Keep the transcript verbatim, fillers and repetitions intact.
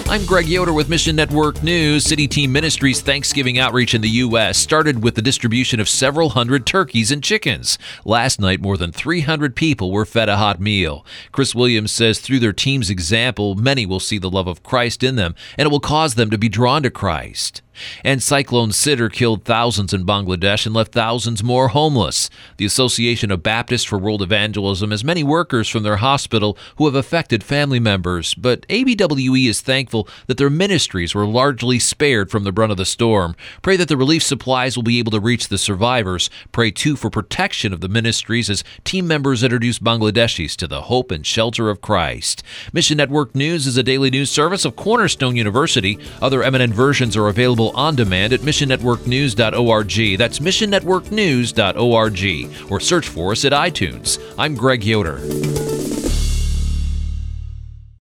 I'm Greg Yoder with Mission Network News. City Team Ministries Thanksgiving outreach in the U S started with the distribution of several hundred turkeys and chickens. Last night, more than three hundred people were fed a hot meal. Chris Williams says through their team's example, many will see the love of Christ in them, and it will cause them to be drawn to Christ. And Cyclone Sidr killed thousands in Bangladesh and left thousands more homeless. The Association of Baptists for World Evangelism has many workers from their hospital who have affected family members, but A B W E is thankful that their ministries were largely spared from the brunt of the storm. Pray that the relief supplies will be able to reach the survivors. Pray, too, for protection of the ministries as team members introduce Bangladeshis to the hope and shelter of Christ. Mission Network News is a daily news service of Cornerstone University. Other eminent versions are available on demand at mission network news dot org. That's mission network news dot org. Or search for us at iTunes. I'm Greg Yoder.